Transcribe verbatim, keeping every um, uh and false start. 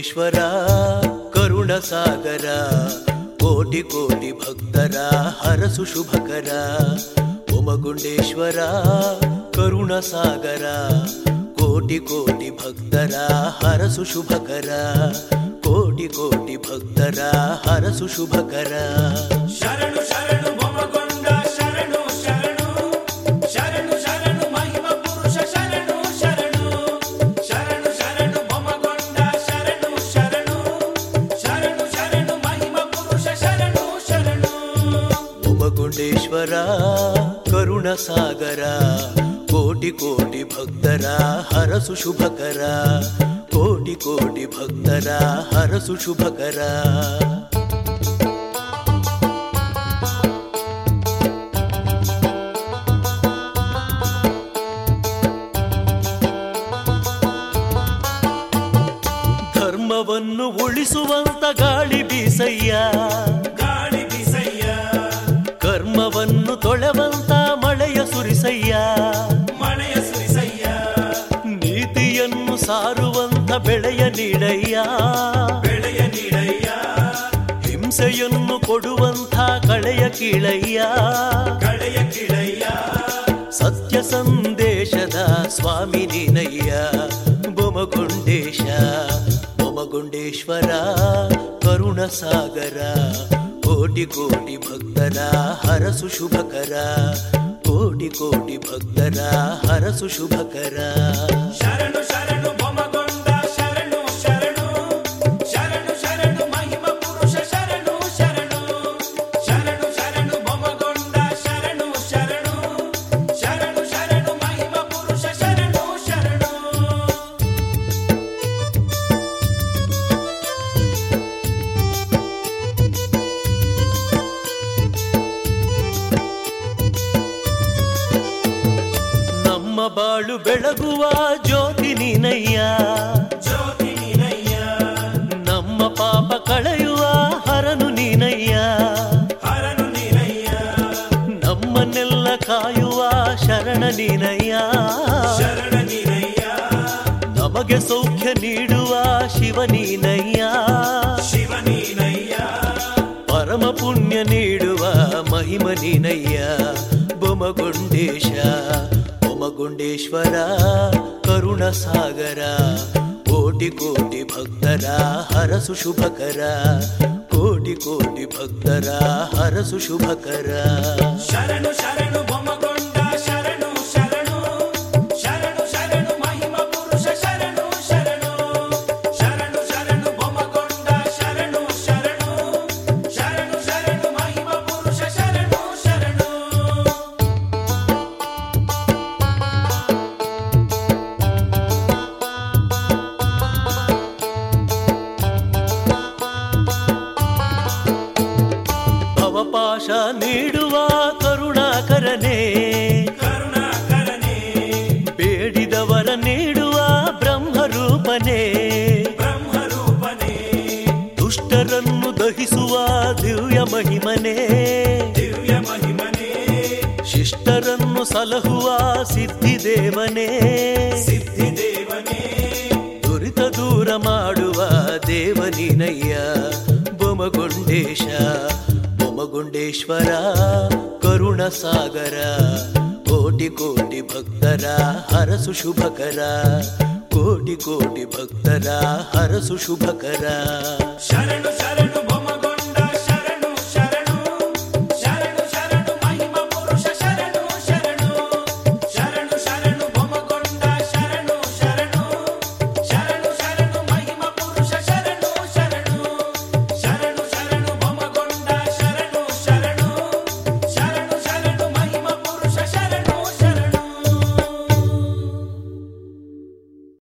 ಬೊಮ್ಮಗುಂಡೇಶ್ವರ ಕರುಣ ಸಾಗರ, ಕೋಟಿ ಕೋಟಿ ಭಕ್ತರ ಹರಸು ಶುಭಕರ. ಬೊಮ್ಮಗುಂಡೇಶ್ವರ ಕರುಣ ಸಾಗರ, ಕೋಟಿ ಕೋಟಿ ಭಕ್ತರ ಹರಸು ಶುಭಕರ. ಕೋಟಿ ಕೋಟಿ ಭಕ್ತರ ಹರಸು ಶುಭಕರ. ಶರಣು ಶರಣು ಬೊಮ್ಮಗೊಂಡ ಶರಣು ಶರಣು ಶರಣು ಶರಣು ಮಹಿಮ ಪುರುಷ ಶರಣು ಶರಣು ಶರಣು ಶರಣು ಬೊಮ್ಮಗೊಂಡ ಶರಣು ಶರಣು ಶರಣು ಶರಣು ಮಹಿಮ ಪುರುಷ ಶರಣು ಶರಣು. ಬೊಮ್ಮಗುಂಡೇಶ್ವರ ಕರುಣ ಸಾಗರ, ಕೋಟಿ ಕೋಟಿ ಭಕ್ತರ ಹರಸು ಶುಭಕರ. ಕೋಟಿ ಕೋಟಿ ಭಕ್ತರ ಹರಸು ಶುಭಕರ. ಧರ್ಮವನ್ನು ಉಳಿಸುವಂತ ಗಾಳಿ ಬೀಸಯ್ಯ, ಗಾಳಿ ಬೀಸಯ್ಯ. ಕರ್ಮವನ್ನು ತೊಳೆವಂತ ಮಳೆಯ ಸುರಿಸಯ್ಯ, ಮಳೆಯ ಸುರಿಸಯ್ಯ. ನೀತಿಯನ್ನು ಸಾರುವಂತ ಬೆಳೆಯ ನೀಡಯ್ಯ, ಬೆಳೆಯ ನೀಡಯ್ಯ. ಹಿಂಸೆಯನ್ನು ಕೊಡುವಂತ ಕಳೆಯ ಕೀಳಯ್ಯ, ಕಳೆಯ ಕೀಳಯ್ಯ. ಸತ್ಯ ಸಂದೇಶದ ಸ್ವಾಮಿ ನೀನಯ್ಯ ಬೊಮ್ಮಗುಂಡೇಶ. ಬೊಮ್ಮಗುಂಡೇಶ್ವರ ಕರುಣ ಸಾಗರ, ಕೋಟಿ ಕೋಟಿ ಭಕ್ತರ ಹರಸು ಶುಭಕರ. ಕೋಟಿ ಕೋಟಿ ಭಕ್ತರ ಹರಸು ಶುಭಕರ. ಶರಣು ಶರಣು ಬೊಮ್ಮಗೊಂಡ ಶರಣು ಶರಣು ಶರಣು ಶರಣು ಮಹಿಮ ಪುರುಷ ಶರಣು ಶರಣು ಶರಣು ಶರಣು ಬೊಮ್ಮಗೊಂಡ ಶರಣು ಶರಣು ಶರಣು ಶರಣು ಮಹಿಮ ಪುರುಷ ಶರಣು ಶರಣು. ನಮ್ಮ ಬಾಳು ಬೆಳಗುವ ಜ್ಯೋತಿ ನೀನಯ್ಯ, ಜ್ಯೋತಿ ನೀನಯ್ಯ. ನಮ್ಮ ಪಾಪ ಕಳೆಯುವ ಹರನು ನೀನಯ್ಯ, ಹರನು ನೀನಯ್ಯ. ನಮ್ಮನ್ನೆಲ್ಲ ಕಾಯುವ ಶರಣ ನೀನಯ್ಯ, ಶರಣ ನೀನಯ್ಯ. ನಮಗೆ ಸೌಖ್ಯ ನೀಡುವ ಶಿವ ನೀನಯ್ಯ, ಶಿವ ನೀನಯ್ಯ. ಪರಮ ಪುಣ್ಯ ನೀಡುವ ಮಹಿಮ ನೀನಯ್ಯ ಬೊಮ್ಮಗುಂಡೇಶ. ಬೊಮ್ಮಗುಂಡೇಶ್ವರ ಕರುಣ ಸಾಗರ, ಕೋಟಿ ಕೋಟಿ ಭಕ್ತರ ಹರಸು ಶುಭಕರ. ಕೋಟಿ ಕೋಟಿ ಭಕ್ತರ ಹರಸು ಶುಭಕರ. ಶರಣು ಶರಣು ಬೊಮ್ಮಗೊಂಡ ಶರಣು ಶರಣು ಶರಣು ಶರಣು ಮಹಿಮ ಪುರುಷ ಶರಣು ಶರಣು ಶರಣು ಶರಣು ಬೊಮ್ಮಗೊಂಡ ಶರಣು ಶರಣು ಶರಣು ಶರಣು ಮಹಿಮ ಪುರುಷ ಶರಣು ಶರಣು. ಭವಪಾಶ ನೀಡುವ ಕರುಣಾಕರನೇ, ಕರುಣಾಕರನೇ. ಬೇಡಿದವರ ನೀಡುವ ಬ್ರಹ್ಮರೂಪನೇ, ಬ್ರಹ್ಮರೂಪನೇ. ದುಷ್ಟರನ್ನು ದಹಿಸುವ ದಿವ್ಯ ಮಹಿಮನೇ, ದಿವ್ಯ ಮಹಿಮನೇ. ಶಿಷ್ಟರನ್ನು ಸಲಹುವ ಸಿದ್ಧಿದೇವನೇ, ಸಿದ್ಧಿದೇವನೇ. ದುರಿತ ದೂರ ಮಾಡುವ ದೇವನೀನಯ್ಯ ಬೊಮ್ಮಗುಂಡೇಶ. ಬೊಮ್ಮಗುಂಡೇಶ್ವರ ಕರುಣ ಸಾಗರ, ಕೋಟಿ ಕೋಟಿ ಭಕ್ತರ ಹರಸು ಶುಭಕರ. ಕೋಟಿ ಕೋಟಿ ಭಕ್ತರ ಹರಸು ಶುಭಕರ. ಶರಣು